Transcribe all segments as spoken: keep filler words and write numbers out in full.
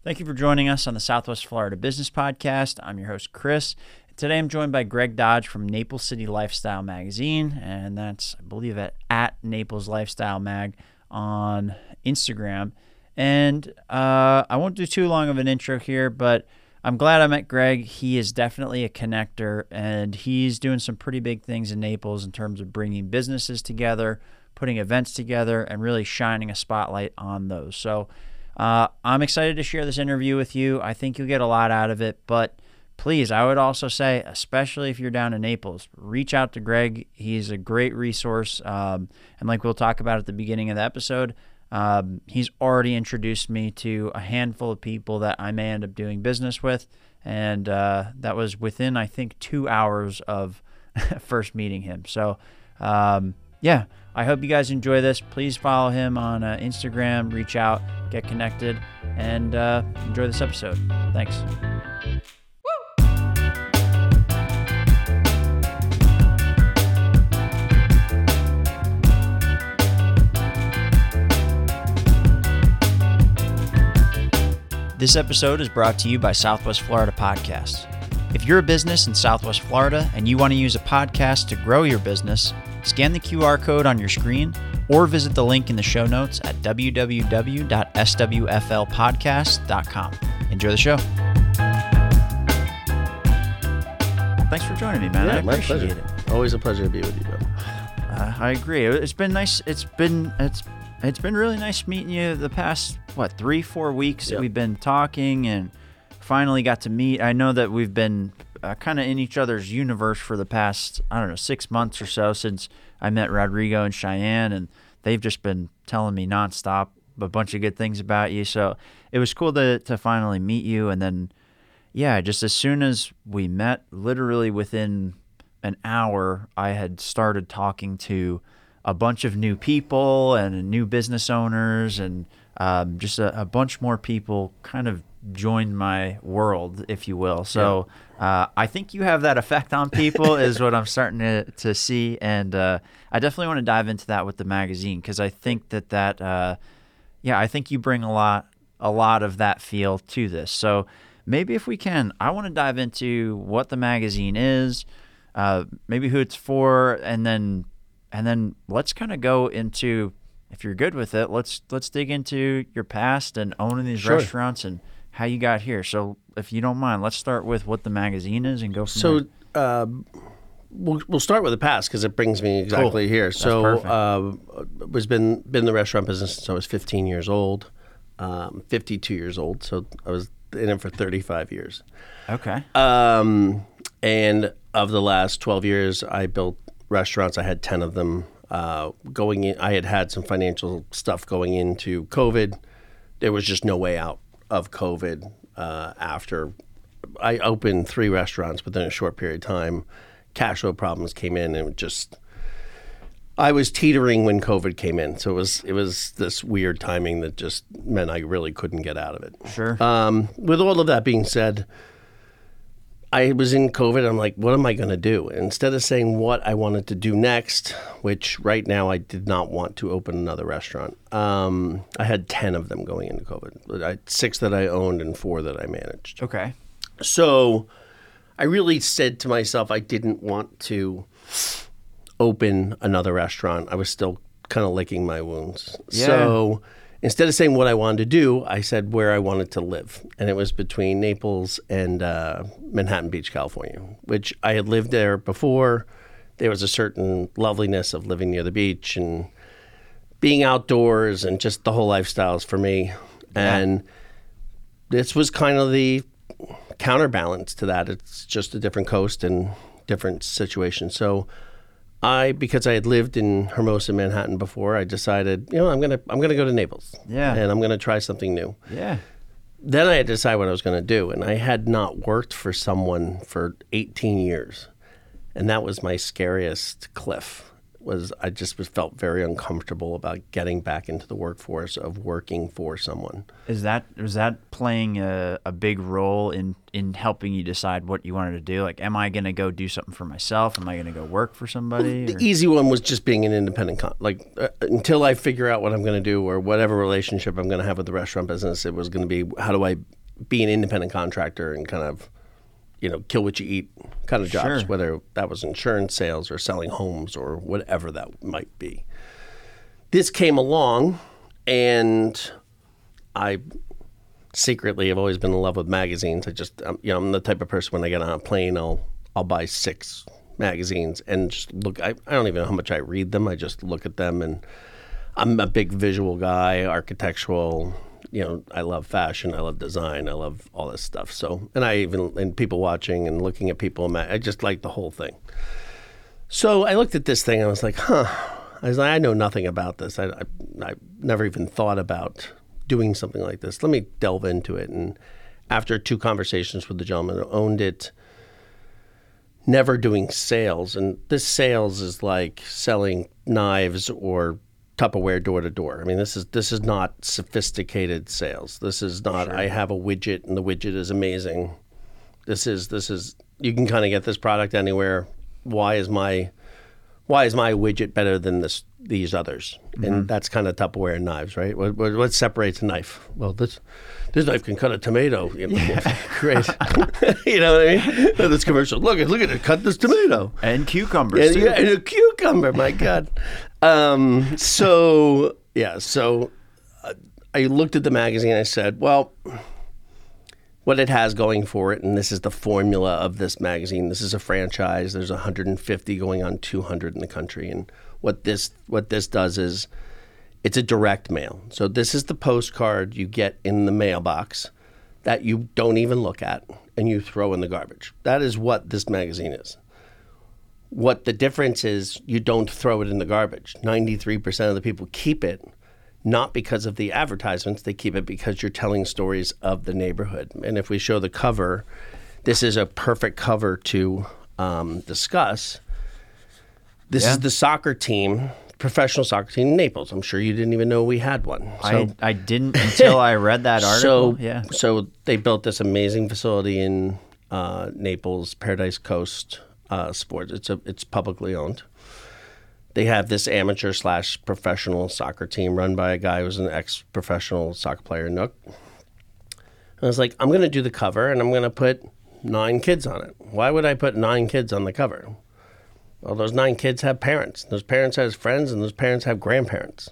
Thank you for joining us on the Southwest Florida Business Podcast. I'm your host, Chris. Today I'm joined by Greg Dodge from Naples City Lifestyle Magazine, and that's, I believe, at, at Naples Lifestyle Mag on Instagram. And uh, I won't do too long of an intro here, but I'm glad I met Greg. He is definitely a connector, and he's doing some pretty big things in Naples in terms of bringing businesses together, putting events together, and really shining a spotlight on those. So uh, I'm excited to share this interview with you. I think you'll get a lot out of it, but please, I would also say, especially if you're down in Naples, reach out to Greg. He's a great resource, um, and like we'll talk about at the beginning of the episode, um, he's already introduced me to a handful of people that I may end up doing business with, and uh, that was within, I think, two hours of first meeting him. So, um, yeah, I hope you guys enjoy this. Please follow him on uh, Instagram, reach out, get connected, and uh, enjoy this episode. Thanks. This episode is brought to you by Southwest Florida Podcasts. If you're a business in Southwest Florida and you want to use a podcast to grow your business, scan the Q R code on your screen or visit the link in the show notes at w w w dot s w f l podcast dot com. Enjoy the show. Thanks for joining me, man. Yeah, I my appreciate pleasure. it. Always a pleasure to be with you, bro. Uh, I agree. It's been nice. It's been it's it's been really nice meeting you the past what three four weeks that Yep. we've been talking and finally got to meet. I know that we've been uh, kind of in each other's universe for the past I don't know six months or so since I met Rodrigo and Cheyenne, and they've just been telling me nonstop a bunch of good things about you. So it was cool to to finally meet you, and then yeah, just as soon as we met, literally within an hour, I had started talking to a bunch of new people and new business owners, and um, just a, a bunch more people kind of joined my world, if you will. So uh, I think you have that effect on people is what I'm starting to, to see. And uh, I definitely want to dive into that with the magazine, because I think that that, uh, yeah, I think you bring a lot, a lot of that feel to this. So maybe if we can, I want to dive into what the magazine is, uh, maybe who it's for, and then and then let's kind of go into, if you're good with it, let's let's dig into your past and owning these Sure. restaurants and how you got here. So if you don't mind, let's start with what the magazine is and go from So there. uh, we'll we'll start with the past because it brings me exactly Cool. here. That's so perfect. uh, was been been in the restaurant business since I was fifteen years old, um, fifty-two years old. So I was in it for thirty-five years. Okay. Um, and of the last twelve years, I built restaurants. I had ten of them. Uh, going in, I had had some financial stuff going into COVID. There was just no way out of COVID. Uh, after I opened three restaurants within a short period of time, cash flow problems came in, and it just I was teetering when COVID came in. So it was it was this weird timing that just meant I really couldn't get out of it. Sure. Um, with all of that being said, I was in COVID. I'm like, what am I going to do? Instead of saying what I wanted to do next, which right now I did not want to open another restaurant. Um, I had ten of them going into COVID. I, six that I owned and four that I managed. Okay. So I really said to myself, I didn't want to open another restaurant. I was still kind of licking my wounds. Yeah. So instead of saying what I wanted to do, I said where I wanted to live. And it was between Naples and uh, Manhattan Beach, California, which I had lived there before. There was a certain loveliness of living near the beach and being outdoors, and just the whole lifestyle is for me. Yeah. And this was kind of the counterbalance to that. It's just a different coast and different situation. So I, because I had lived in Hermosa, Manhattan before, I decided, you know, I'm gonna I'm gonna go to Naples. Yeah. And I'm gonna try something new. Yeah. Then I had to decide what I was gonna do, and I had not worked for someone for eighteen years, and that was my scariest cliff. Was I just was felt very uncomfortable about getting back into the workforce of working for someone. Is that was that playing a, a big role in, in helping you decide what you wanted to do? Like, am I going to go do something for myself? Am I going to go work for somebody? The or- easy one was just being an independent con- like uh, until I figure out what I'm going to do or whatever relationship I'm going to have with the restaurant business, it was going to be how do I be an independent contractor and kind of, you know, kill what you eat kind of jobs, Sure. whether that was insurance sales or selling homes or whatever that might be. This came along, and I secretly have always been in love with magazines. I just, um, you know, I'm the type of person when I get on a plane, I'll I'll buy six magazines and just look. I, I don't even know how much I read them. I just look at them, and I'm a big visual guy, architectural. You know, I love fashion. I love design. I love all this stuff. So, and I even, and people watching and looking at people, I just like the whole thing. So I looked at this thing and I was like, huh. I was like, I know nothing about this. I, I, I never even thought about doing something like this. Let me delve into it. And after two conversations with the gentleman who owned it, never doing sales. And this sales is like selling knives or Tupperware door to door. I mean, this is this is not sophisticated sales. This is not, Sure. I have a widget and the widget is amazing. This is this is you can kind of get this product anywhere. Why is my why is my widget better than this these others? Mm-hmm. And that's kind of Tupperware and knives, right? What, what, what separates a knife? Well, this this knife can cut a tomato. You know, yeah. Great. You know what I mean? This commercial. Look at look at it. Cut this tomato. And cucumbers, And, too. yeah, and a cucumber. My God. Um, so yeah. So uh, I looked at the magazine. I said, well, what it has going for it, and this is the formula of this magazine. This is a franchise. There's one hundred fifty going on two hundred in the country, and what this what this does is it's a direct mail. So this is the postcard you get in the mailbox that you don't even look at and you throw in the garbage. That is what this magazine is. What the difference is, you don't throw it in the garbage. ninety-three percent of the people keep it, not because of the advertisements. They keep it because you're telling stories of the neighborhood. And if we show the cover, this is a perfect cover to um, discuss. This Yeah. is the soccer team, professional soccer team in Naples. I'm sure you didn't even know we had one. So, I, I didn't until I read that article. so, yeah. so they built this amazing facility in uh, Naples, Paradise Coast uh, Sports. It's a, it's publicly owned. They have this amateur slash professional soccer team run by a guy who's an ex-professional soccer player, Nook. I was like, I'm going to do the cover, and I'm going to put nine kids on it. Why would I put nine kids on the cover? Well, those nine kids have parents. Those parents have friends, and those parents have grandparents.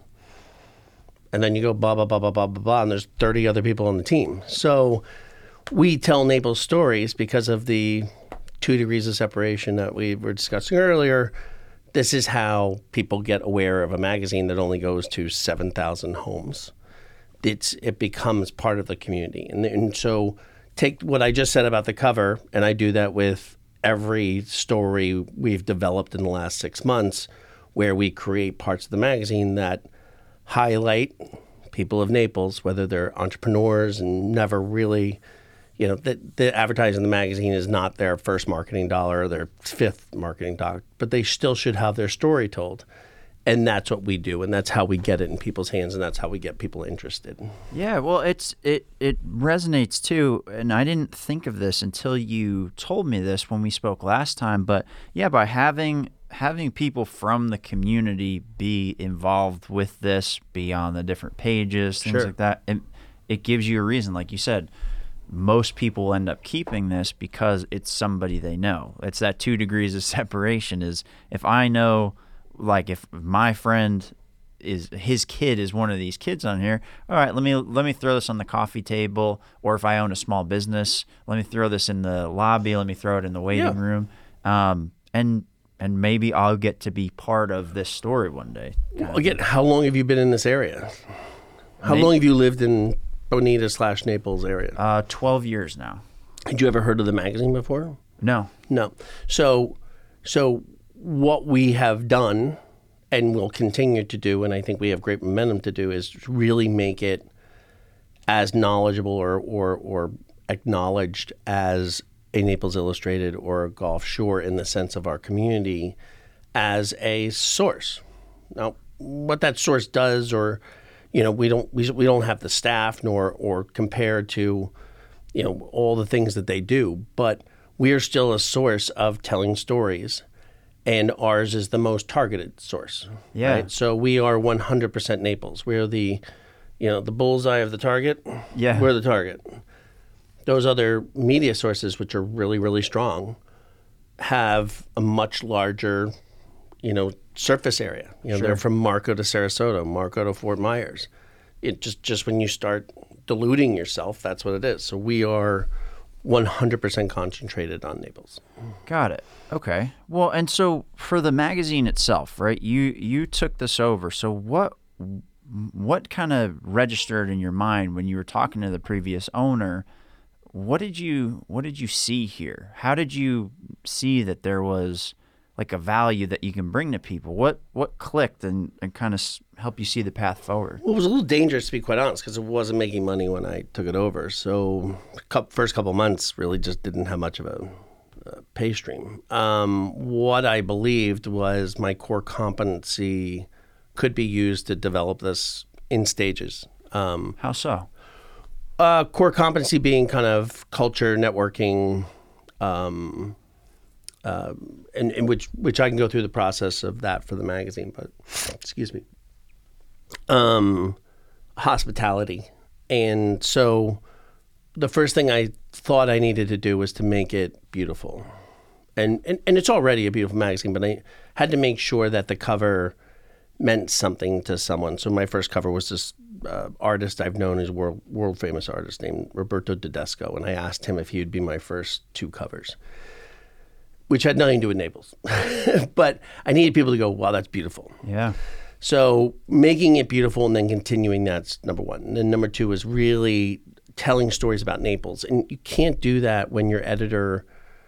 And then you go blah, blah, blah, blah, blah, blah, blah, and there's thirty other people on the team. So we tell Naples stories because of the two degrees of separation that we were discussing earlier. This is how people get aware of a magazine that only goes to seven thousand homes. It's It becomes part of the community. And, and so take what I just said about the cover, and I do that with every story we've developed in the last six months where we create parts of the magazine that highlight people of Naples, whether they're entrepreneurs and never really, you know, the, the advertising in the magazine is not their first marketing dollar or their fifth marketing dollar, but they still should have their story told. And that's what we do, and that's how we get it in people's hands, and that's how we get people interested. Yeah, well, it's it it resonates too, and I didn't think of this until you told me this when we spoke last time. But yeah, by having having people from the community be involved with this, be on the different pages, things Sure. like that, it, it gives you a reason. Like you said, most people will end up keeping this because it's somebody they know. It's that two degrees of separation. Is if I know. Like if my friend is his kid is one of these kids on here, all right, let me let me throw this on the coffee table, or if I own a small business, let me throw this in the lobby, let me throw it in the waiting Yeah. room, um, and and maybe I'll get to be part of this story one day. Well, again, how long have you been in this area? How Maybe- long have you lived in Bonita slash Naples area? Uh, twelve years now. Had you ever heard of the magazine before? No. No. So, so what we have done and will continue to do, and I think we have great momentum to do, is really make it as knowledgeable or, or, or acknowledged as a Naples Illustrated or a Gulf Shore in the sense of our community as a source. Now, what that source does, or, you know, we don't we, we don't have the staff nor or compared to, you know, all the things that they do, but we are still a source of telling stories. And ours is the most targeted source. Yeah. Right? So we are one hundred percent Naples. We're the, you know, the bullseye of the target. Yeah. We're the target. those other media sources, which are really, really strong, have a much larger, you know, surface area. You know, Sure. they're from Marco to Sarasota, Marco to Fort Myers. It just, just when you start diluting yourself, that's what it is. So we are one hundred percent concentrated on Naples. Got it. Okay. Well, and so for the magazine itself, right? You you took this over. So what what kind of registered in your mind when you were talking to the previous owner? What did you what did you see here? How did you see that there was like a value that you can bring to people? What what clicked and, and kind of help you see the path forward? Well, it was a little dangerous, to be quite honest, because it wasn't making money when I took it over. So the first couple months really just didn't have much of a, a pay stream. Um, what I believed was my core competency could be used to develop this in stages. Um, How so? uh, core competency being kind of culture, networking, um, uh, and, and which which I can go through the process of that for the magazine. But excuse me. Um, hospitality. And so the first thing I thought I needed to do was to make it beautiful. And, and, and it's already a beautiful magazine, but I had to make sure that the cover meant something to someone. So my first cover was this uh, artist I've known, is a world, world famous artist named Roberto Tedesco. And I asked him if he would be my first two covers, which had nothing to do with Naples. But I needed people to go, wow, that's beautiful. Yeah. So making it beautiful and then continuing, that's number one. And then number two is really telling stories about Naples. And you can't do that when your editor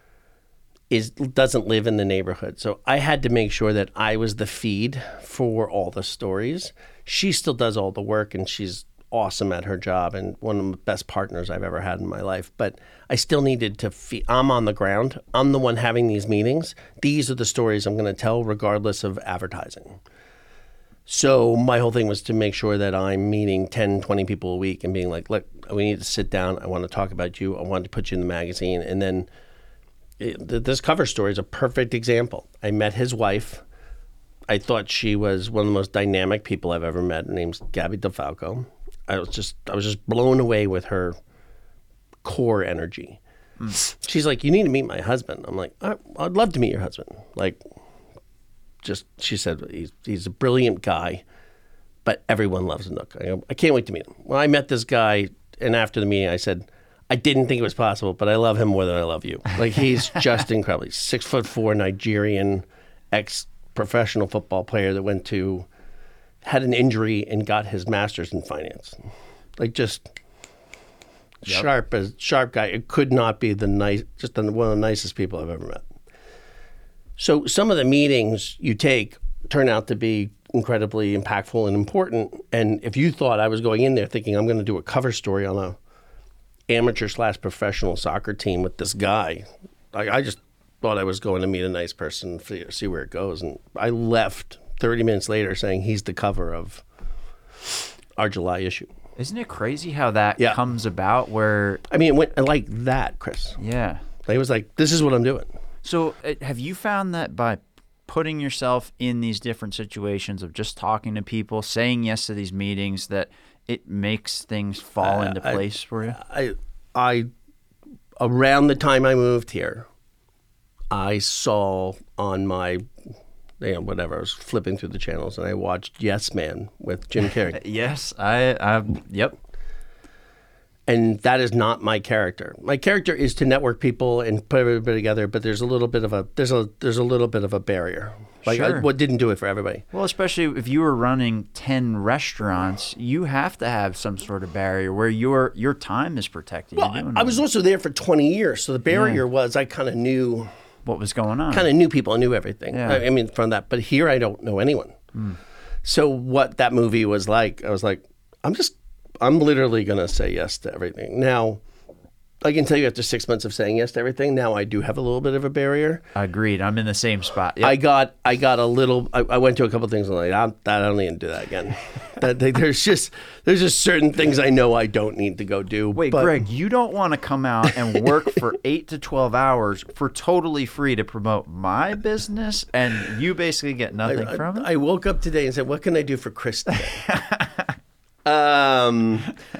is doesn't live in the neighborhood. So I had to make sure that I was the feed for all the stories. She still does all the work, and she's awesome at her job and one of the best partners I've ever had in my life. But I still needed to feed. I'm on the ground. I'm the one having these meetings. These are the stories I'm going to tell regardless of advertising. So my whole thing was to make sure that I'm meeting ten, twenty people a week and being like, look, we need to sit down. I want to talk about you. I want to put you in the magazine. And then it, this cover story is a perfect example. I met his wife. I thought she was one of the most dynamic people I've ever met. Her name's Gabby DeFalco. I was just, I was just blown away with her core energy. Mm. She's like, you need to meet my husband. I'm like, I, I'd love to meet your husband. Like, Just, she said, he's, he's a brilliant guy, but everyone loves Anouk. I, go, I can't wait to meet him. Well, I met this guy, and after the meeting, I said, I didn't think it was possible, but I love him more than I love you. Like, he's just incredible. He's six foot four Nigerian ex-professional football player that went to, had an injury and got his master's in finance. Like, just yep. sharp as sharp guy. It could not be the nice, just one of the nicest people I've ever met. So some of the meetings you take turn out to be incredibly impactful and important. And if you thought I was going in there thinking I'm going to do a cover story on a amateur slash professional soccer team with this guy, I, I just thought I was going to meet a nice person, see where it goes. And I left thirty minutes later saying he's the cover of our July issue. Isn't it crazy how that yeah. comes about where... I mean, it went like that, Chris. Yeah. It was like, this is what I'm doing. So uh, have you found that by putting yourself in these different situations of just talking to people, saying yes to these meetings, that it makes things fall uh, into place I, for you? I, I, around the time I moved here, I saw on my, you know, whatever, I was flipping through the channels and I watched Yes Man with Jim Carrey. Yes, I, I, yep. And that is not my character. My character is to network people and put everybody together, but there's a little bit of a there's a there's a little bit of a barrier. Like sure. I, what didn't do it for everybody. Well, especially if you were running ten restaurants, you have to have some sort of barrier where your your time is protected. Well, I, I was also there for twenty years, so the barrier yeah. was I kind of knew what was going on. Kind of knew people, I knew everything. Yeah. I, I mean, from that, but here I don't know anyone. Mm. So what that movie was like, I was like, I'm just. I'm literally going to say yes to everything. Now, I can tell you after six months of saying yes to everything, now I do have a little bit of a barrier. Agreed. I'm in the same spot. Yep. I got I got a little, I, I went to a couple of things and I'm like, I'm, I don't need to do that again. that, there's just there's just certain things I know I don't need to go do. Wait, but, Greg, you don't want to come out and work for eight to twelve hours for totally free to promote my business and you basically get nothing I, from I, it? I woke up today and said, what can I do for Chris today? Um,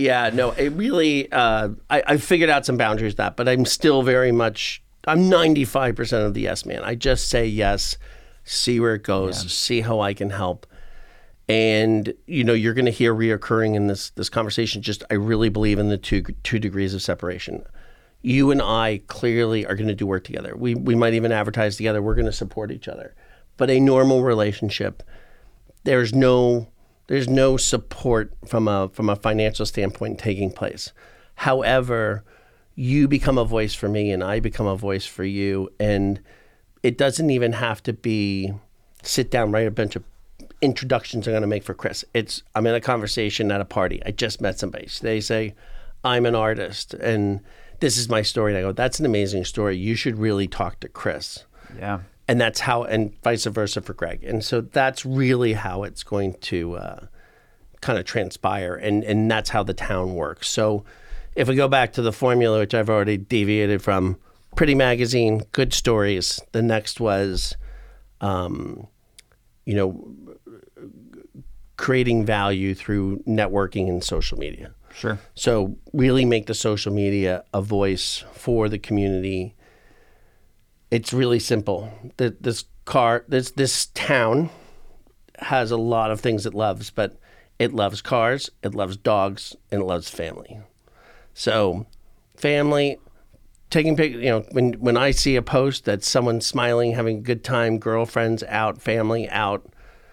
Yeah, no, it really, uh, I, I figured out some boundaries with that, but I'm still very much, I'm ninety-five percent of the yes man. I just say yes, see where it goes, Yeah. see how I can help. And, you know, you're going to hear reoccurring in this this conversation, just I really believe in the two two degrees of separation. You and I clearly are going to do work together. We, we might even advertise together. We're going to support each other. But a normal relationship, there's no... There's no support from a from a financial standpoint taking place. However, you become a voice for me and I become a voice for you. And it doesn't even have to be sit down, write a bunch of introductions I'm going to make for Chris. It's I'm in a conversation at a party. I just met somebody. They say, I'm an artist and this is my story. And I go, that's an amazing story. You should really talk to Chris. Yeah. And that's how, and vice versa for Greg. And so that's really how it's going to uh, kind of transpire. And, and that's how the town works. So if we go back to the formula, which I've already deviated from, pretty magazine, good stories. The next was, um, you know, creating value through networking and social media. Sure. So really make the social media a voice for the community. It's really simple. The, this car, this this town has a lot of things it loves, but it loves cars, it loves dogs, and it loves family. So, family, taking pictures. You know, when when I see a post that someone's smiling, having a good time, girlfriends out, family out,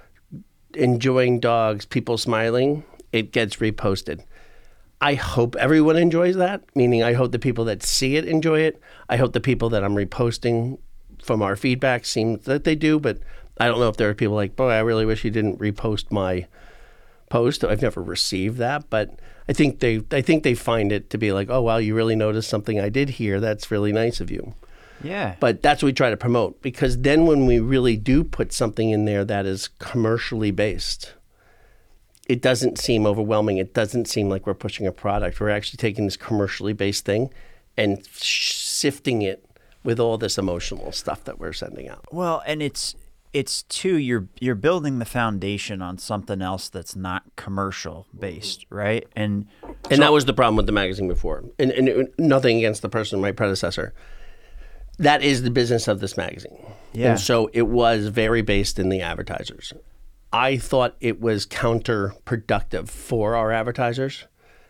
enjoying dogs, people smiling, it gets reposted. I hope everyone enjoys that, meaning I hope the people that see it enjoy it. I hope the people that I'm reposting from our feedback seem that they do, but I don't know if there are people like, boy, I really wish you didn't repost my post. I've never received that, but I think they I think they find it to be like, oh, wow, you really noticed something I did here. That's really nice of you. Yeah. But that's what we try to promote, because then when we really do put something in there that is commercially based, it doesn't seem overwhelming. It doesn't seem like we're pushing a product. We're actually taking this commercially based thing and sifting it with all this emotional stuff that we're sending out. Well, and it's it's too you're you're building the foundation on something else that's not commercial based, right? And and so, that was the problem with the magazine before. And, and nothing against the person, my predecessor. That is the business of this magazine. Yeah. And so it was very based in the advertisers. I thought it was counterproductive for our advertisers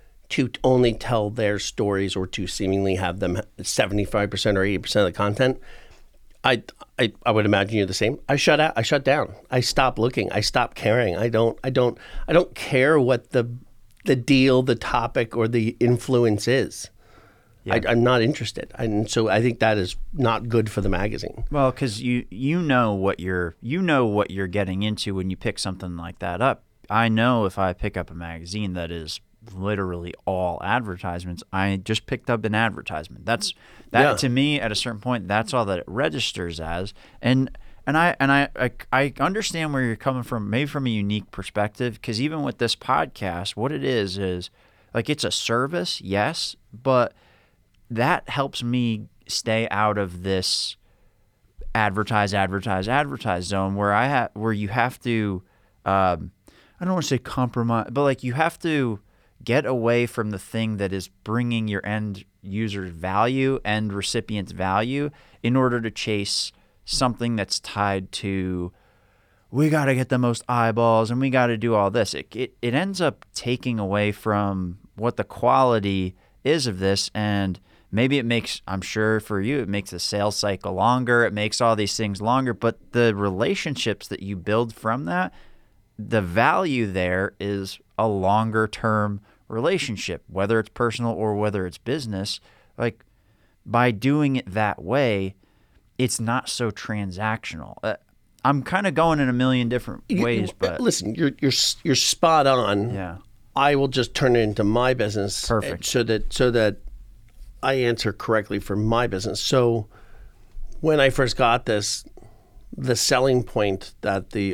to only tell their stories or to seemingly have them seventy-five percent or eighty percent of the content. I, I I would imagine you're the same. I shut out. I shut down. I stopped looking. I stopped caring. I don't. I don't. I don't care what the the deal, the topic, or the influence is. Yeah. I, I'm not interested, and so I think that is not good for the magazine. Well, because you you know what you're you know what you're getting into when you pick something like that up. I know if I pick up a magazine that is literally all advertisements, I just picked up an advertisement. That's that Yeah. to me at a certain point. That's all that it registers as, and and I and I I, I understand where you're coming from, maybe from a unique perspective. Because even with this podcast, what it is is like it's a service, yes, but that helps me stay out of this advertise, advertise, advertise zone where I have where you have to, um, I don't want to say compromise, but like you have to get away from the thing that is bringing your end user's value and recipient's value in order to chase something that's tied to, we got to get the most eyeballs and we got to do all this. It, it it ends up taking away from what the quality is of this, and maybe it makes, I'm sure for you, it makes the sales cycle longer. It makes all these things longer, but the relationships that you build from that, the value there is a longer term relationship, whether it's personal or whether it's business. Like by doing it that way, it's not so transactional. Uh, I'm kind of going in a million different ways, You- but listen, you're you're you're spot on. yeah, I will just turn it into my business, Perfect. so that so that I answer correctly for my business. So when I first got this, the selling point that the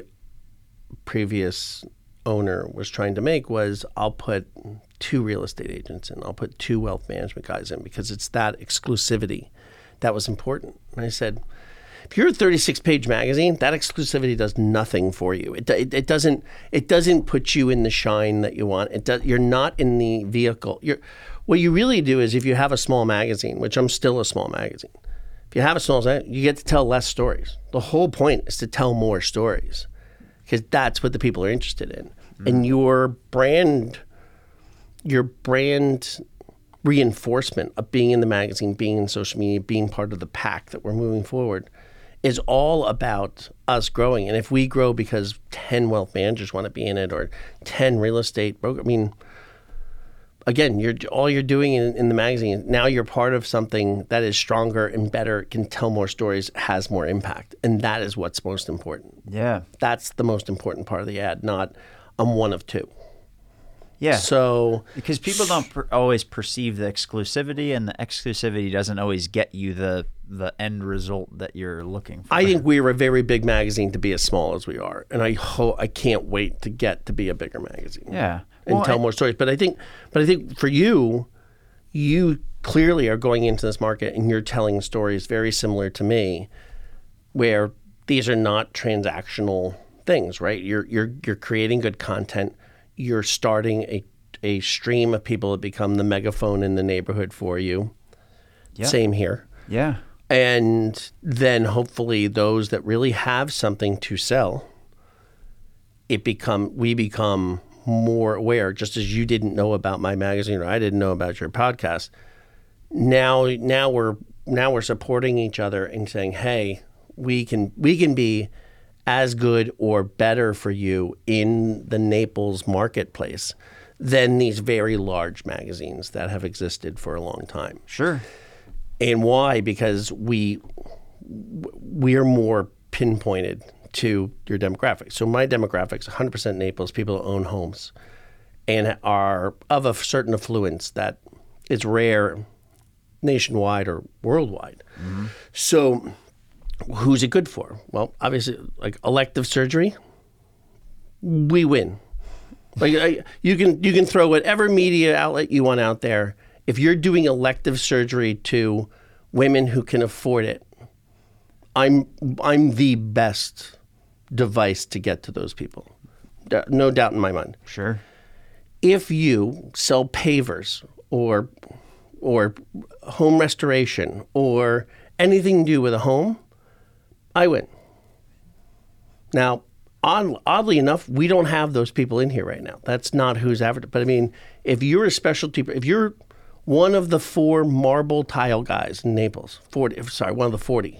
previous owner was trying to make was, I'll put two real estate agents in, I'll put two wealth management guys in, because it's that exclusivity that was important. And I said, if you're a thirty-six page magazine, that exclusivity does nothing for you. It, it, it doesn't it doesn't put you in the shine that you want. It does, you're not in the vehicle. You're, what you really do is if you have a small magazine, which I'm still a small magazine, if you have a small magazine, you get to tell less stories. The whole point is to tell more stories because that's what the people are interested in. Mm-hmm. And your brand, your brand reinforcement of being in the magazine, being in social media, being part of the pack that we're moving forward is all about us growing. And if we grow because ten wealth managers want to be in it or ten real estate brokers, I mean, again, you're all you're doing in, in the magazine, now you're part of something that is stronger and better, can tell more stories, has more impact. And that is what's most important. Yeah. That's the most important part of the ad, not I'm one of two. Yeah. So because people don't per- always perceive the exclusivity, and the exclusivity doesn't always get you the the end result that you're looking for. I think we're a very big magazine to be as small as we are, and I hope I can't wait to get to be a bigger magazine. Yeah. And Well, tell I- more stories. But I think, but I think for you, you clearly are going into this market and you're telling stories very similar to me, where these are not transactional things, right? You're you're you're creating good content. You're starting a, a stream of people that become the megaphone in the neighborhood for you. Yeah. Same here. Yeah. And then hopefully those that really have something to sell, it become we become more aware, just as you didn't know about my magazine or I didn't know about your podcast. Now now we're now we're supporting each other and saying, hey, we can we can be as good or better for you in the Naples marketplace than these very large magazines that have existed for a long time. Sure. And why? Because we we're more pinpointed to your demographics. So my demographics, one hundred percent Naples, people who own homes and are of a certain affluence that is rare nationwide or worldwide. Mm-hmm. So who's it good for? Well, obviously, like elective surgery, we win. Like I, you can you can throw whatever media outlet you want out there. If you're doing elective surgery to women who can afford it, I'm I'm the best device to get to those people. No doubt in my mind. Sure. If you sell pavers or or home restoration or anything to do with a home, I win. Now, odd, oddly enough, we don't have those people in here right now. That's not who's advertising. But I mean, if you're a specialty, if you're one of the four marble tile guys in Naples, forty, sorry, one of the forty,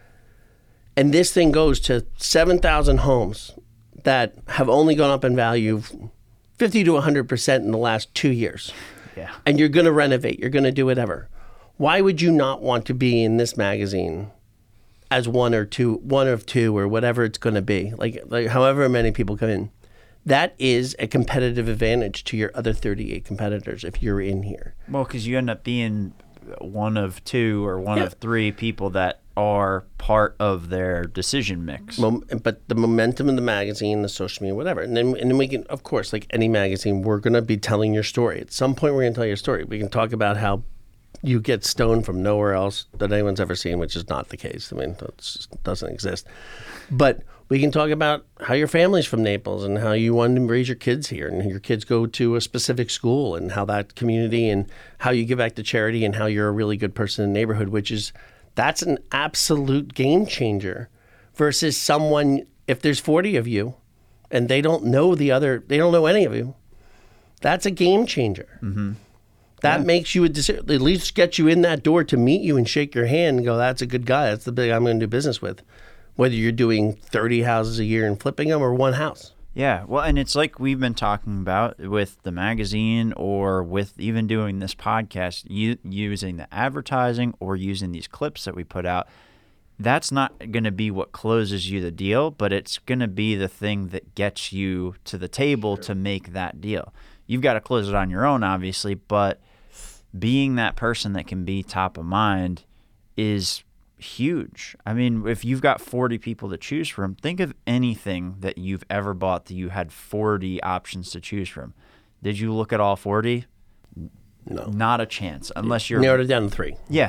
and this thing goes to seven thousand homes that have only gone up in value fifty to one hundred percent in the last two years, Yeah. and you're going to renovate, you're going to do whatever, why would you not want to be in this magazine as one or two, one of two or whatever it's going to be, like, like however many people come in? That is a competitive advantage to your other thirty-eight competitors if you're in here. Well, because you end up being one of two or one Yeah. of three people that are part of their decision mix. Mom- but the momentum in the magazine, the social media, whatever. And then and then we can, of course, like any magazine, we're going to be telling your story. At some point, we're going to tell your story. We can talk about how you get stoned from nowhere else that anyone's ever seen, which is not the case. I mean, that doesn't exist. But we can talk about how your family's from Naples and how you wanted to raise your kids here and your kids go to a specific school and how that community and how you give back to charity and how you're a really good person in the neighborhood, which is, that's an absolute game changer versus someone, if there's forty of you and they don't know the other, they don't know any of you, that's a game changer. Mm-hmm. That yeah. makes you a decision, at least get you in that door to meet you and shake your hand and go, that's a good guy. That's the big I'm going to do business with. Whether you're doing thirty houses a year and flipping them or one house. Yeah, well, and it's like we've been talking about with the magazine or with even doing this podcast, you, using the advertising or using these clips that we put out. That's not going to be what closes you the deal, but it's going to be the thing that gets you to the table sure. to make that deal. You've got to close it on your own, obviously, but being that person that can be top of mind is huge. I mean, if you've got forty people to choose from, think of anything that you've ever bought that you had forty options to choose from. Did you look at all forty? No. Not a chance, unless you're... Narrowed it down to three. Yeah.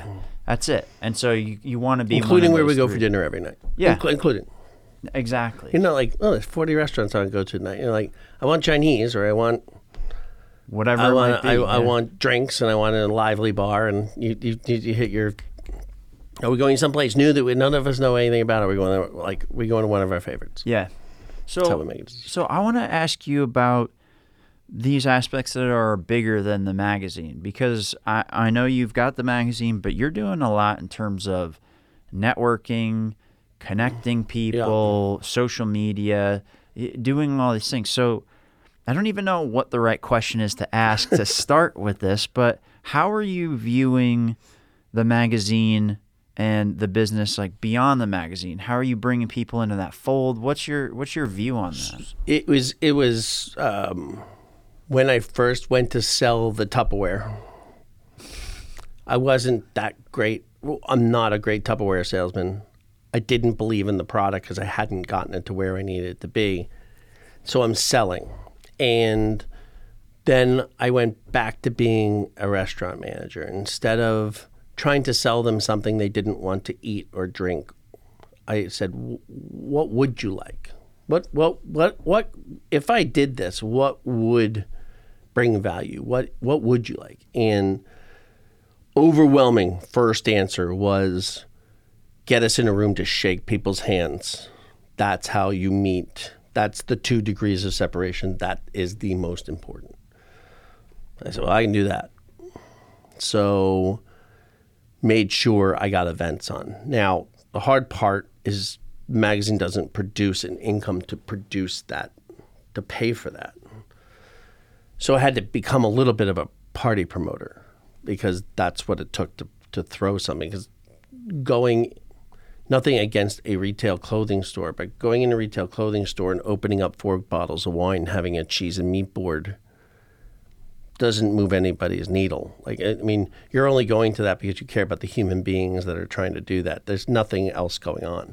That's it. And so you, you want to be including one where of we those go three. for dinner every night. Yeah. Inclu- including. Exactly. You're not like, oh, there's forty restaurants I go to tonight. You're like, I want Chinese, or I want Whatever I it want might be. I, yeah. I want drinks, and I want a lively bar, and you you, you hit your. Are we going someplace new that we, none of us know anything about? Are we going to like we going to one of our favorites? Yeah. So, That's how we make it. so I want to ask you about these aspects that are bigger than the magazine, because I, I know you've got the magazine, but you're doing a lot in terms of networking, connecting people, yeah. social media, doing all these things. So I don't even know what the right question is to ask to start with this, but how are you viewing the magazine and the business like beyond the magazine? How are you bringing people into that fold? What's your what's your view on that? It was it was um, when I first went to sell the Tupperware. I wasn't that great. I'm not a great Tupperware salesman. I didn't believe in the product because I hadn't gotten it to where I needed it to be. So I'm selling. And then I went back to being a restaurant manager. Instead of trying to sell them something they didn't want to eat or drink, I said, what would you like? What, what, what, what, if I did this, what would bring value? What, what would you like? And overwhelming first answer was, get us in a room to shake people's hands. That's how you meet. That's the two degrees of separation. That is the most important. I said, well, I can do that. So made sure I got events on. Now, the hard part is the magazine doesn't produce an income to produce that, to pay for that. So I had to become a little bit of a party promoter because that's what it took to, to throw something. Because going, nothing against a retail clothing store, but going in a retail clothing store and opening up four bottles of wine, having a cheese and meat board doesn't move anybody's needle. Like, I mean, you're only going to that because you care about the human beings that are trying to do that. There's nothing else going on.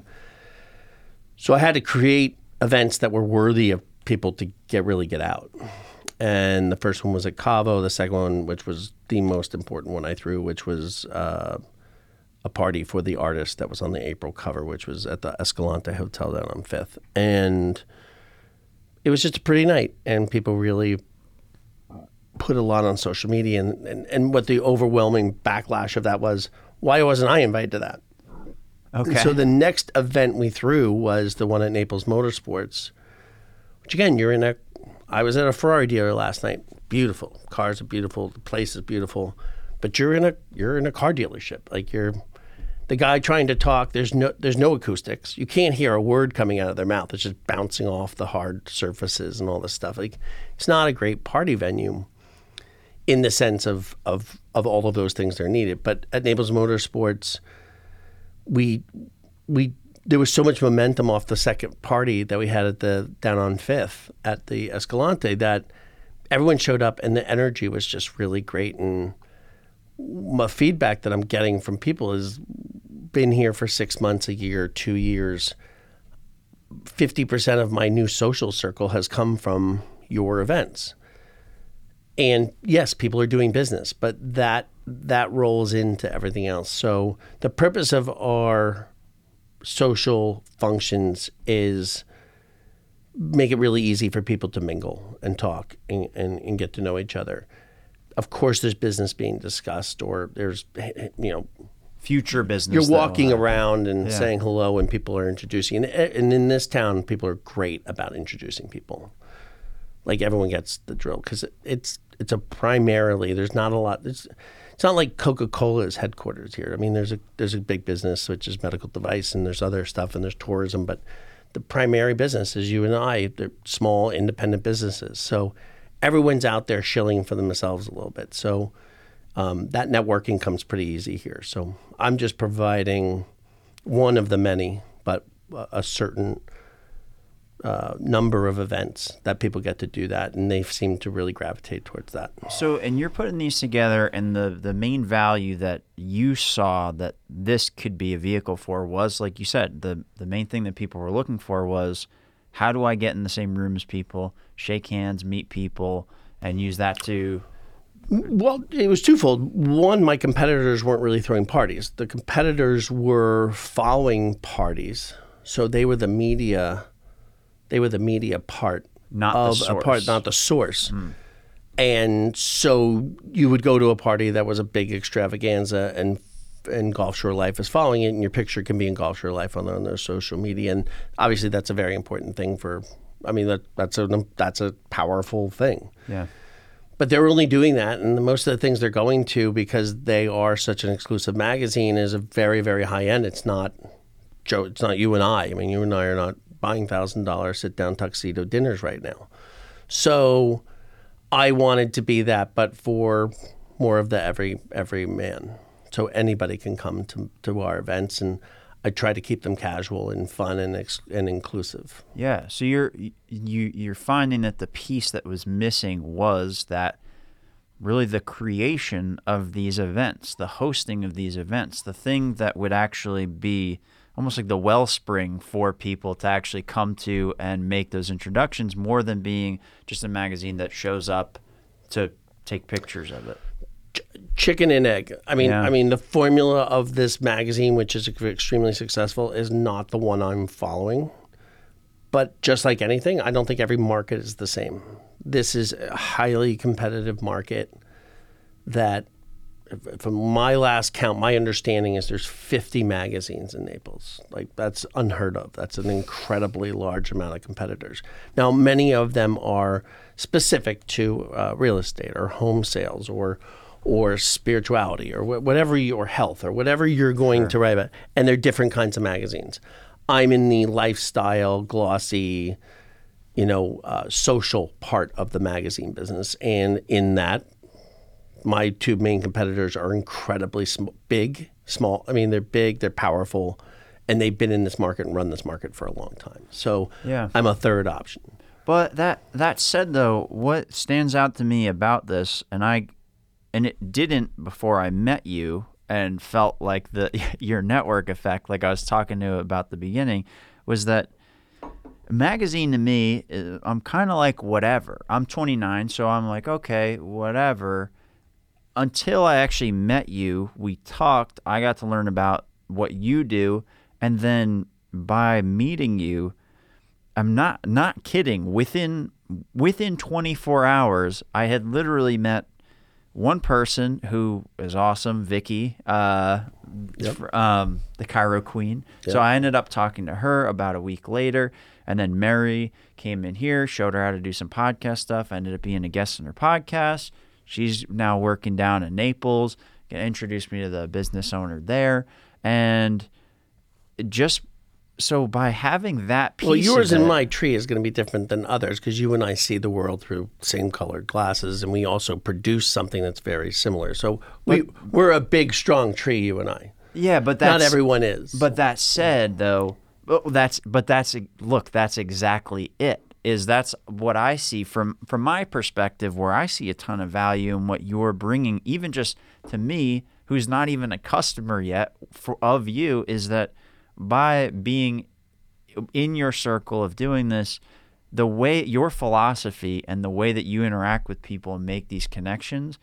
So I had to create events that were worthy of people to get really get out. And the first one was at Cavo. The second one, which was the most important one I threw, which was uh, a party for the artist that was on the April cover, which was at the Escalante Hotel down on Fifth. And it was just a pretty night, and people really put a lot on social media. And, and, and what the overwhelming backlash of that was, why wasn't I invited to that? Okay. And so the next event we threw was the one at Naples Motorsports, which again, you're in a, I was at a Ferrari dealer last night. Beautiful. Cars are beautiful. The place is beautiful. But you're in a, you're in a car dealership. Like you're, the guy trying to talk, there's no there's no acoustics. You can't hear a word coming out of their mouth. It's just bouncing off the hard surfaces and all this stuff. Like, it's not a great party venue in the sense of of of all of those things that are needed. But at Naples Motorsports, we we there was so much momentum off the second party that we had at the down on Fifth at the Escalante that everyone showed up and the energy was just really great. And my feedback that I'm getting from people is, been here for six months, a year, two years, fifty percent of my new social circle has come from your events. And yes, people are doing business, but that that rolls into everything else. So the purpose of our social functions is make it really easy for people to mingle and talk and, and, and get to know each other. Of course, there's business being discussed, or there's, you know, future business. You're walking around and yeah. saying hello, and people are introducing. And, and in this town, people are great about introducing people. Like, everyone gets the drill because it, it's it's a primarily, there's not a lot. It's, it's not like Coca-Cola's headquarters here. I mean, there's a there's a big business, which is medical device, and there's other stuff, and there's tourism. But the primary business is you and I. They're small, independent businesses. So everyone's out there shilling for themselves a little bit. So um, that networking comes pretty easy here. So I'm just providing one of the many, but a certain uh, number of events that people get to do that, and they seem to really gravitate towards that. So, and you're putting these together, and the, the main value that you saw that this could be a vehicle for was, like you said, the, the main thing that people were looking for was, how do I get in the same room as people, shake hands, meet people, and use that to Well, it was twofold. One, my competitors weren't really throwing parties. The competitors were following parties, so they were the media. They were the media part, not of the source. a part, not the source. Mm. And so you would go to a party that was a big extravaganza, and and Gulf Shore Life is following it, and your picture can be in Gulf Shore Life on their, on their social media, and obviously that's a very important thing for. I mean that that's a that's a powerful thing. Yeah. But they're only doing that, and most of the things they're going to, because they are such an exclusive magazine, is a very, very high end. It's not Joe. It's not you and I. I mean, you and I are not buying thousand dollar sit down tuxedo dinners right now. So I wanted to be that, but for more of the every every man. So anybody can come to to our events, and I try to keep them casual and fun and ex- and inclusive. Yeah. So you're you you're finding that the piece that was missing was that really the creation of these events, the hosting of these events, the thing that would actually be almost like the wellspring for people to actually come to and make those introductions, more than being just a magazine that shows up to take pictures of it. Chicken and egg. I mean, Yeah. I mean, the formula of this magazine, which is extremely successful, is not the one I'm following. But just like anything, I don't think every market is the same. This is a highly competitive market that, from my last count, my understanding is there's fifty magazines in Naples. Like, that's unheard of. That's an incredibly large amount of competitors. Now, many of them are specific to uh, real estate or home sales or or spirituality or wh- whatever you, or health or whatever you're going Sure. to write about. And they're different kinds of magazines. I'm in the lifestyle, glossy, you know, uh, social part of the magazine business. And in that, my two main competitors are incredibly sm- big, small. I mean, they're big, they're powerful, and they've been in this market and run this market for a long time. So Yeah. I'm a third option. But that that said, though, what stands out to me about this, and I, and it didn't before I met you, and felt like the your network effect, like I was talking to about the beginning, was that a magazine to me, is- I'm kind of like whatever. I'm twenty-nine, so I'm like, okay, whatever. Until I actually met you, we talked. I got to learn about what you do, and then by meeting you, I'm not not kidding. Within within twenty-four hours, I had literally met one person who is awesome, Vicky, uh, Yep. um, the Cairo Queen. So Yep. I ended up talking to her about a week later, and then Mary came in here, showed her how to do some podcast stuff. I ended up being a guest on her podcast. She's now working down in Naples. Introduced me to the business owner there, and just. So by having that piece, Well, yours of and it- my tree is going to be different than others because you and I see the world through same colored glasses, and we also produce something that's very similar. So we we're a big, strong tree, you and I. yeah, but that's Not everyone is. But that said, though, well, that's but that's look, that's exactly it. Is that's what I see from from my perspective, where I see a ton of value in what you're bringing, even just to me, who's not even a customer yet for, of you, is that by being in your circle of doing this, the way your philosophy and the way that you interact with people and make these connections,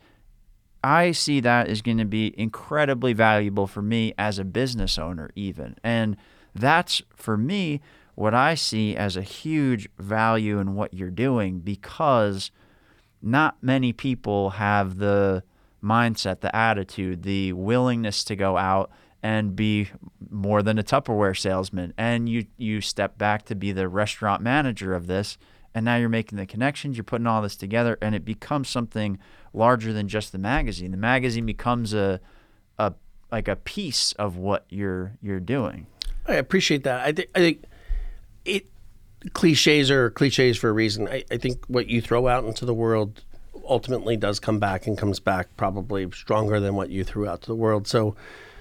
I see that is going to be incredibly valuable for me as a business owner even. And that's, for me, what I see as a huge value in what you're doing, because not many people have the mindset, the attitude, the willingness to go out and be more than a Tupperware salesman. And you, you step back to be the restaurant manager of this, and now you're making the connections, you're putting all this together, and it becomes something larger than just the magazine. The magazine becomes a a like a piece of what you're you're doing. I appreciate that. I think I think it cliches are cliches for a reason. I, I think what you throw out into the world ultimately does come back, and comes back probably stronger than what you threw out to the world. So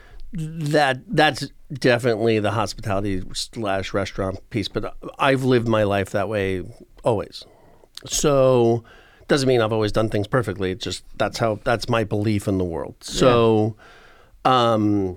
that that's definitely the hospitality slash restaurant piece. But I've lived my life that way always. So doesn't mean I've always done things perfectly. It's just that's how that's my belief in the world. So um,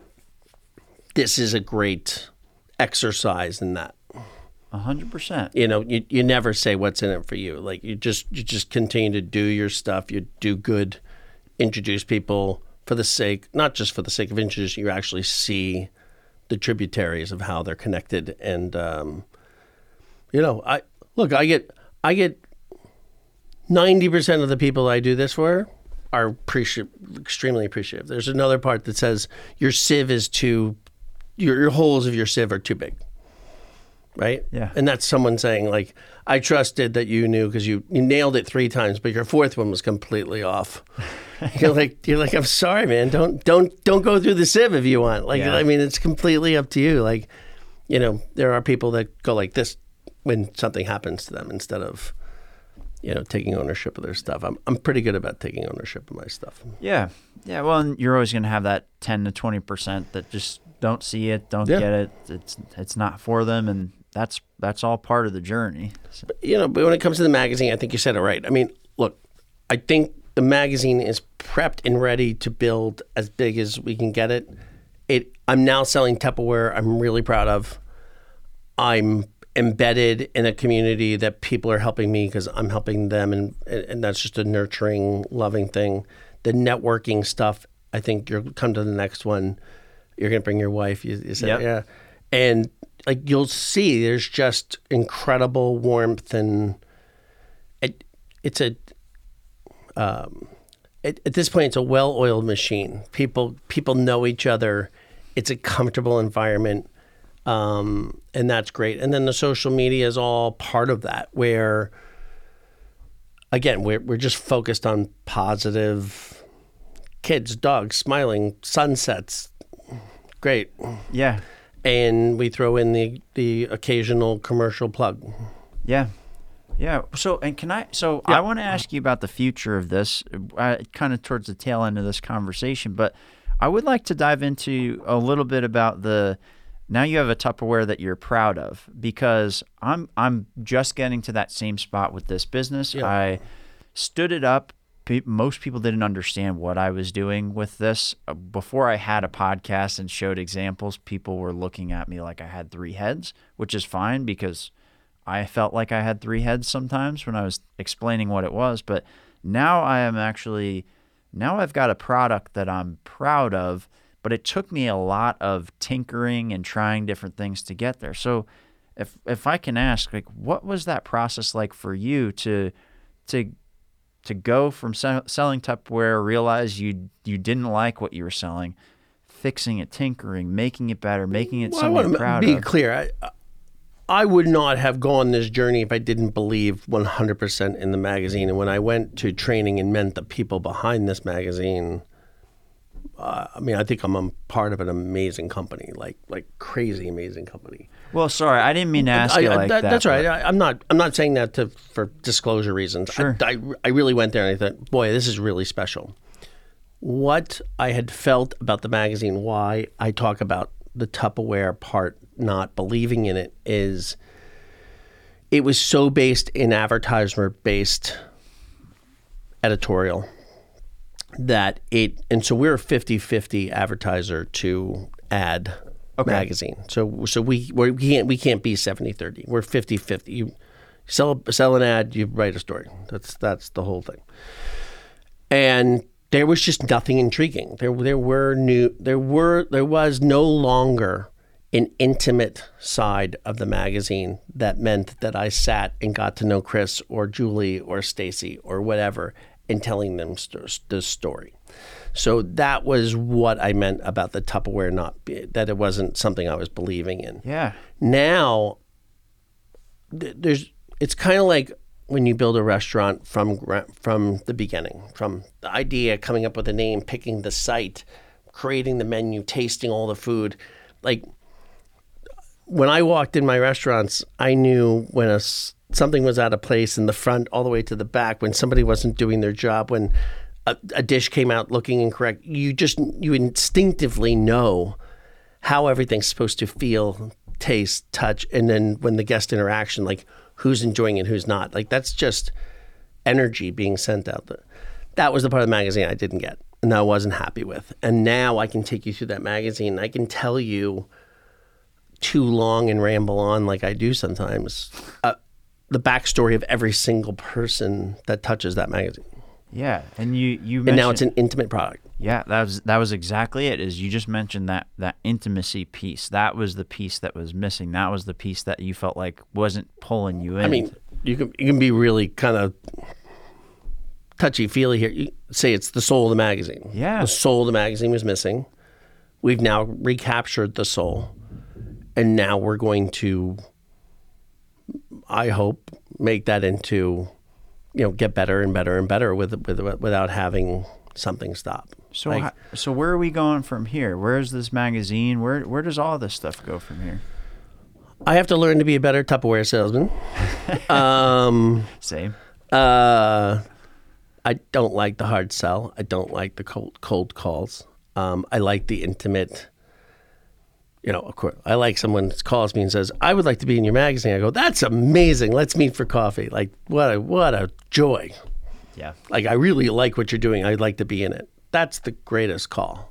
this is a great exercise in that. A hundred percent. You know, you, you never say what's in it for you. Like you just you just continue to do your stuff. You do good. introduce people for the sake, not just for the sake of introducing, you actually see the tributaries of how they're connected. And, um, you know, I look, I get, I get ninety percent of the people I do this for are appreciative, extremely appreciative. There's another part that says your sieve is too, your, your holes of your sieve are too big. Right? Yeah. And that's someone saying, like, I trusted that you knew because you, you nailed it three times, but your fourth one was completely off. You're like, you're like, I'm sorry, man. Don't don't don't go through the sieve if you want. Like, Yeah. I mean, it's completely up to you. Like, you know, there are people that go like this when something happens to them instead of, you know, taking ownership of their stuff. I'm I'm pretty good about taking ownership of my stuff. Yeah. Yeah. Well, and you're always going to have that ten to twenty percent that just don't see it, don't Yeah. get it. It's it's not for them. And that's that's all part of the journey. So, You know, but when it comes to the magazine, I think you said it right. I mean, look, I think the magazine is prepped and ready to build as big as we can get it. It. I'm now selling Tupperware. I'm really proud of. I'm embedded in a community that people are helping me because I'm helping them, and and that's just a nurturing, loving thing. The networking stuff, I think you'll come to the next one. You're gonna bring your wife. You, you said, Yep. yeah, and like you'll see, there's just incredible warmth, and it it's a um, at, at this point it's a well-oiled machine. People people know each other. It's a comfortable environment. Um, and that's great. And then the social media is all part of that, where, again, we're, we're just focused on positive kids, dogs, smiling, sunsets. Great. yeah. And we throw in the, the occasional commercial plug. Yeah. Yeah. So, and can I, so Yeah. I want to ask you about the future of this, uh, kind of towards the tail end of this conversation, but I would like to dive into a little bit about the, now you have a Tupperware that you're proud of, because I'm I'm just getting to that same spot with this business. Yeah. I stood it up. Pe- Most people didn't understand what I was doing with this. Uh, Before I had a podcast and showed examples, people were looking at me like I had three heads, which is fine because I felt like I had three heads sometimes when I was explaining what it was. But now I am actually, now I've got a product that I'm proud of. But it took me a lot of tinkering and trying different things to get there. So if if I can ask, like, what was that process like for you to to to go from sell, selling Tupperware, realize you you didn't like what you were selling, fixing it, tinkering, making it better, making it Well, I something want you're to proud be of? clear. I, I would not have gone this journey if I didn't believe one hundred percent in the magazine. And when I went to training and met the people behind this magazine, Uh, I mean, I think I'm a part of an amazing company, like like crazy amazing company. Well, sorry, I didn't mean to ask I- you I- like that. That's right. but- I, I'm not. I'm not saying that to for disclosure reasons. Sure. I, I, I really went there and I thought, boy, this is really special. What I had felt about the magazine, why I talk about the Tupperware part, not believing in it, is it was so based in advertiser-based editorial that it, and so we're a fifty-fifty advertiser to ad Okay. magazine. So so we we're, we can't we can't be seventy-thirty. We're fifty-fifty. You sell sell an ad, you write a story. That's that's the whole thing. And there was just nothing intriguing. There there were new there were there was no longer an intimate side of the magazine that meant that I sat and got to know Chris or Julie or Stacy or whatever and telling them st- the story. So that was what I meant about the Tupperware, not be, that it wasn't something I was believing in. Yeah. Now, th- there's it's kind of like when you build a restaurant from gra- from the beginning, from the idea, coming up with a name, picking the site, creating the menu, tasting all the food. Like when I walked in my restaurants, I knew when a s- something was out of place in the front all the way to the back, when somebody wasn't doing their job, when a, a dish came out looking incorrect. You just, you instinctively know how everything's supposed to feel, taste, touch, and then when the guest interaction, like who's enjoying it, who's not. Like that's just energy being sent out there. That was the part of the magazine I didn't get and I wasn't happy with. And now I can take you through that magazine. I can tell you too long and ramble on like I do sometimes, uh, the backstory of every single person that touches that magazine. Yeah, and you you mentioned, and now it's an intimate product. Yeah, that was that was exactly it. Is you just mentioned that that intimacy piece. That was the piece that was missing. That was the piece that you felt like wasn't pulling you in. I mean, you can you can be really kind of touchy feely here. You say it's the soul of the magazine. Yeah, the soul of the magazine was missing. We've now recaptured the soul, and now we're going to, I hope, make that into, you know, get better and better and better with with without having something stop. So, like, how, so where are we going from here? Where's this magazine? Where where does all this stuff go from here? I have to learn to be a better Tupperware salesman. um, Same. Uh, I don't like the hard sell. I don't like the cold cold calls. Um, I like the intimate. You know, of course, I like someone calls me and says, "I would like to be in your magazine." I go, "That's amazing. Let's meet for coffee." Like, what a what a joy. Yeah. Like, I really like what you're doing. I'd like to be in it. That's the greatest call.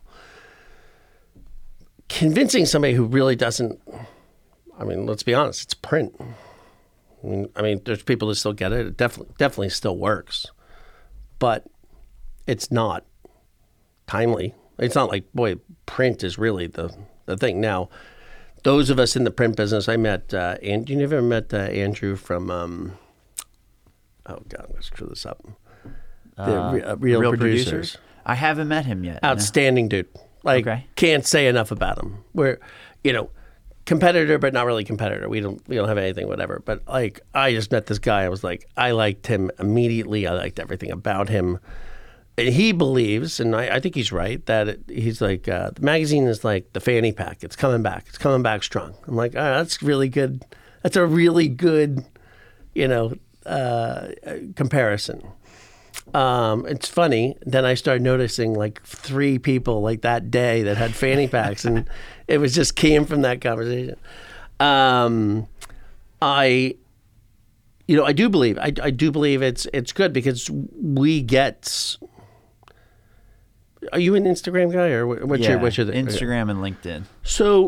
Convincing somebody who really doesn't, I mean, let's be honest, it's print. I mean, I mean, there's people that still get it. It definitely, definitely still works. But it's not timely. It's not like, boy, print is really the, the thing. Now, those of us in the print business, I met, uh, and you never met uh, Andrew from, um, oh, God, I'm going to screw this up. The Uh, re- uh, real, Real producers. Producers? I haven't met him yet. Outstanding dude. Like, Okay. can't say enough about him. We're, you know, competitor, but not really competitor. We don't we don't have anything, whatever. But like, I just met this guy. I was like, I liked him immediately. I liked everything about him. And he believes, and I, I think he's right, that it, he's like, uh, the magazine is like the fanny pack. It's coming back. It's coming back strong. I'm like, oh, that's really good. That's a really good, you know, uh, comparison. Um, it's funny. Then I started noticing like three people like that day that had fanny packs, and it was just came from that conversation. Um, I, you know, I do believe I, I do believe it's it's good because we get. Are you an Instagram guy or what's yeah, your what's your Instagram and LinkedIn? So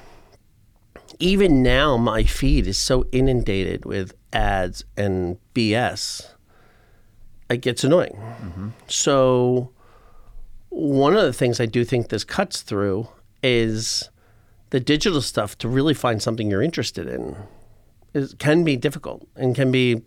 even now, my feed is so inundated with ads and B S. It gets annoying. Mm-hmm. So one of the things I do think this cuts through is the digital stuff. To really find something you're interested in is can be difficult and can be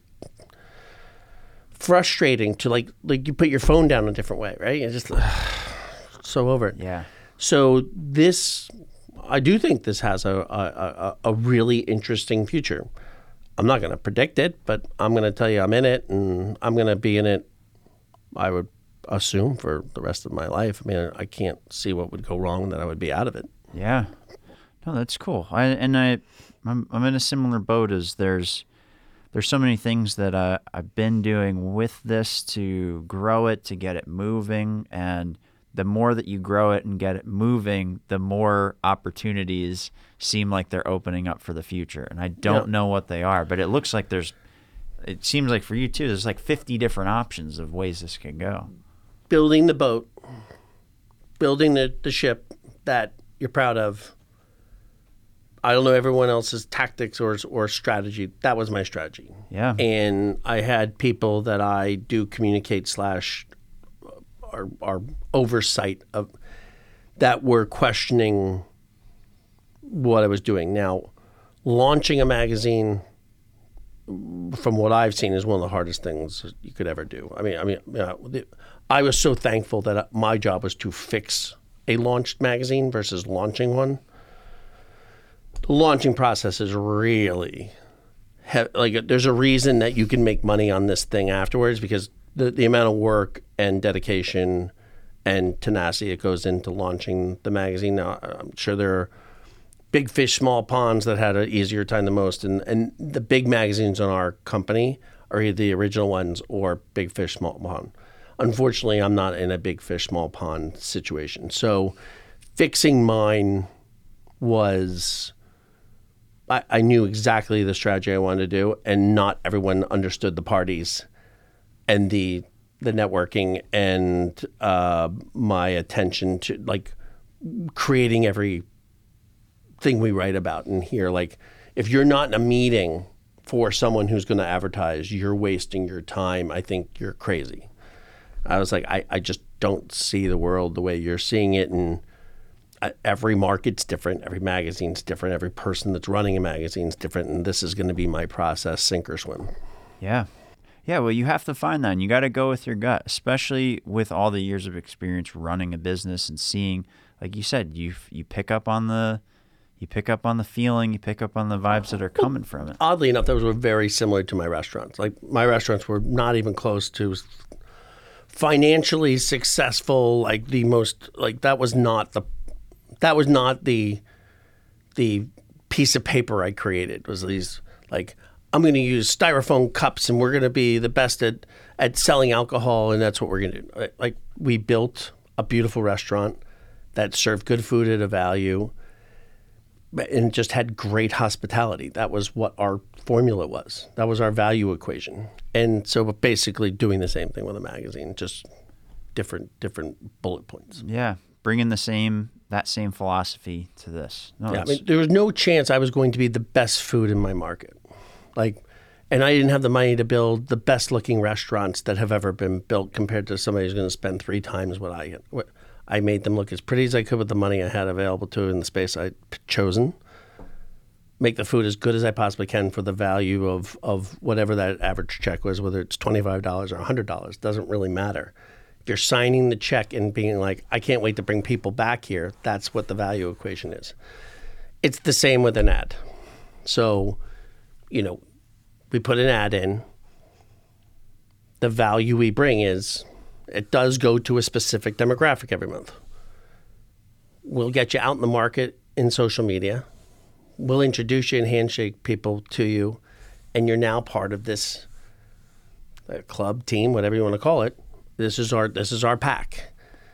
frustrating to like like you put your phone down a different way, right? You're just so over it. Yeah. So this, I do think this has a a, a, a really interesting future. I'm not going to predict it, but I'm going to tell you I'm in it, and I'm going to be in it, I would assume, for the rest of my life. I mean, I can't see what would go wrong that I would be out of it. Yeah. No, that's cool. I and I, I'm, I'm in a similar boat as there's, there's so many things that uh, I've been doing with this to grow it, to get it moving, and the more that you grow it and get it moving, the more opportunities seem like they're opening up for the future. And I don't Yeah. know what they are, but it looks like there's, it seems like for you too, there's like fifty different options of ways this could go. Building the boat, building the, the ship that you're proud of. I don't know everyone else's tactics or or strategy. That was my strategy. Yeah. And I had people that I do communicate slash our, our oversight of that were questioning what I was doing. Now, launching a magazine, from what I've seen, is one of the hardest things you could ever do. I mean, I mean, you know, the, I was so thankful that my job was to fix a launched magazine versus launching one. The launching process is really he- like there's a reason that you can make money on this thing afterwards, because the, the amount of work and dedication and tenacity that goes into launching the magazine. Now, I'm sure there are big fish, small ponds that had an easier time than most. And, and the big magazines on our company are either the original ones or big fish, small pond. Unfortunately, I'm not in a big fish, small pond situation. So fixing mine was, I, I knew exactly the strategy I wanted to do, and not everyone understood the parties and the the networking and uh, my attention to like creating every thing we write about in here. Like, if you're not in a meeting for someone who's going to advertise, you're wasting your time. I think you're crazy. I was like, I, I just don't see the world the way you're seeing it. And every market's different. Every magazine's different. Every person that's running a magazine's different. And this is going to be my process, sink or swim. Yeah. Yeah, well, you have to find that, and you got to go with your gut, especially with all the years of experience running a business and seeing, like you said, you you pick up on the you pick up on the feeling, you pick up on the vibes that are coming from it. Oddly enough, those were very similar to my restaurants. Like my restaurants were not even close to financially successful. Like the most, like that was not the that was not the the piece of paper I created. Was these like, I'm going to use styrofoam cups and we're going to be the best at, at selling alcohol, and that's what we're going to do. Like, we built a beautiful restaurant that served good food at a value and just had great hospitality. That was what our formula was. That was our value equation. And so we're basically doing the same thing with a magazine, just different different bullet points. Yeah, bringing the same that same philosophy to this. No, yeah, I mean, there was no chance I was going to be the best food in my market. Like, and I didn't have the money to build the best looking restaurants that have ever been built compared to somebody who's going to spend three times what I what I made them look as pretty as I could with the money I had available to in the space I'd chosen. Make the food as good as I possibly can for the value of, of whatever that average check was, whether it's twenty-five dollars or one hundred dollars, doesn't really matter. If you're signing the check and being like, I can't wait to bring people back here, that's what the value equation is. It's the same with an ad. So, you know, we put an ad in. The value we bring is it does go to a specific demographic every month. We'll get you out in the market in social media. We'll introduce you and handshake people to you, and you're now part of this uh, club, team, whatever you want to call it. This is our this is our pack.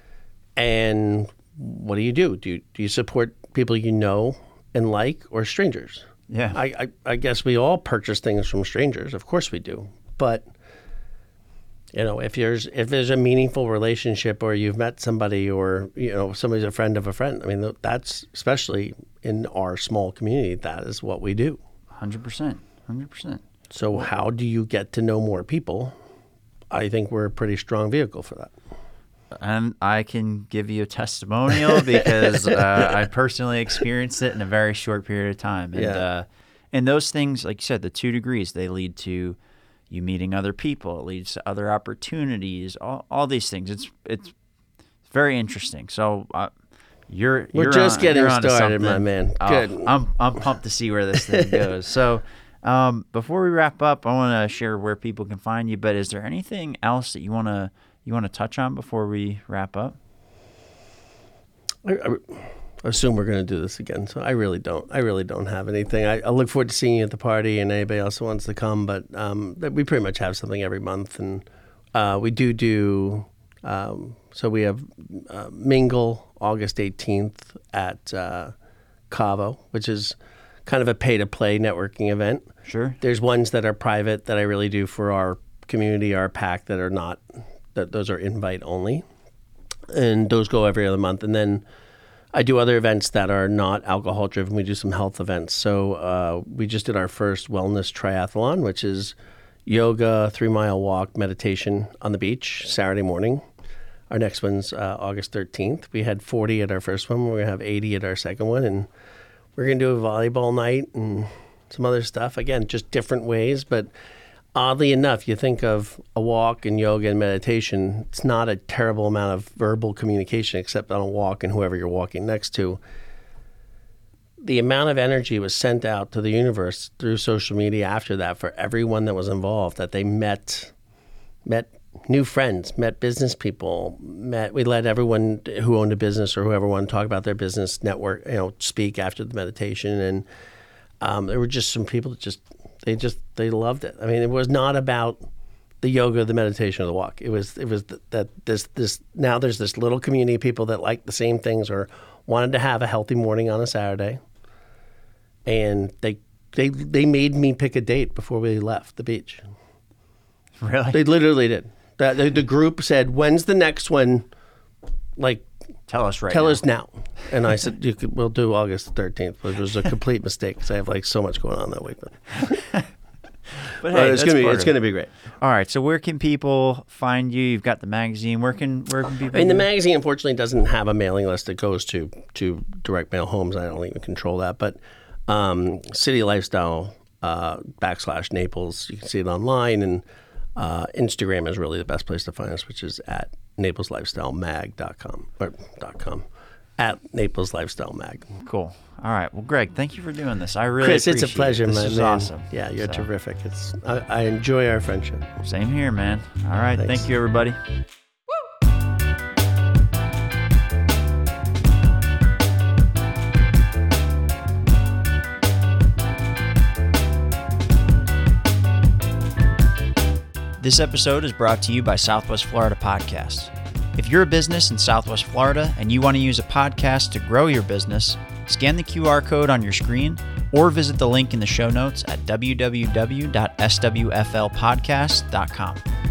And what do you do? Do you, do you support people you know and like, or strangers? Yeah, I, I, I guess we all purchase things from strangers. Of course we do. But, you know, if there's if there's a meaningful relationship, or you've met somebody, or, you know, somebody's a friend of a friend, I mean, that's, especially in our small community, that is what we do. one hundred percent. one hundred percent. So how do you get to know more people? I think we're a pretty strong vehicle for that. And I can give you a testimonial because uh, I personally experienced it in a very short period of time. And, Yeah. uh, and those things, like you said, the two degrees, they lead to you meeting other people. It leads to other opportunities, all, all these things. It's it's very interesting. So uh, you're We're you're just on, getting you're onto started, my something. man. Oh, Good. I'm, I'm pumped to see where this thing goes. So um, before we wrap up, I want to share where people can find you. But is there anything else that you want to you want to touch on before we wrap up? I, I assume we're going to do this again, so I really don't. I really don't have anything. I, I look forward to seeing you at the party, and anybody else who wants to come. But um, we pretty much have something every month, and uh, we do do. Um, so we have uh, Mingle August eighteenth at uh, Cavo, which is kind of a pay-to-play networking event. Sure. There's ones that are private that I really do for our community, our pack, that are not. That those are invite only, and those go every other month. And then I do other events that are not alcohol driven. We do some health events. So uh, we just did our first wellness triathlon, which is yoga, three mile walk, meditation on the beach Saturday morning. Our next one's uh, August thirteenth. We had forty at our first one. We're gonna have eighty at our second one, and we're gonna do a volleyball night and some other stuff. Again, just different ways, but. Oddly enough, you think of a walk and yoga and meditation, it's not a terrible amount of verbal communication except on a walk and whoever you're walking next to. The amount of energy was sent out to the universe through social media after that for everyone that was involved, that they met met new friends, met business people, met we let everyone who owned a business or whoever wanted to talk about their business network, you know, speak after the meditation. And um, there were just some people that just They just, they loved it. I mean, it was not about the yoga, the meditation, or the walk. It was, it was th- that this, this, now there's this little community of people that like the same things or wanted to have a healthy morning on a Saturday. And they, they, they made me pick a date before we left the beach. Really? They literally did. The, the, the group said, when's the next one? Like, Tell us right Tell now. us now. And I said, you could, we'll do August thirteenth, which was a complete mistake because I have like so much going on that week. But But Well, hey, it's that's gonna be part it's of it. gonna be great. All right. So where can people find you? You've got the magazine. Where can where can people? I mean, the do- magazine unfortunately doesn't have a mailing list that goes to to direct mail homes. I don't even control that. But um, City Lifestyle uh, backslash Naples, you can see it online, and uh, Instagram is really the best place to find us, which is at naples lifestyle mag dot com or dot com at Naples Lifestyle Mag. Cool. All right. Well, Greg, thank you for doing this. I really Chris, it's a appreciate pleasure, it. This man. is man. awesome. Yeah, you're So, terrific. It's I, I enjoy our friendship. Same here, man. All right. Thanks. Thank you, everybody. This episode is brought to you by Southwest Florida Podcasts. If you're a business in Southwest Florida and you want to use a podcast to grow your business, scan the Q R code on your screen or visit the link in the show notes at w w w dot s w f l podcast dot com.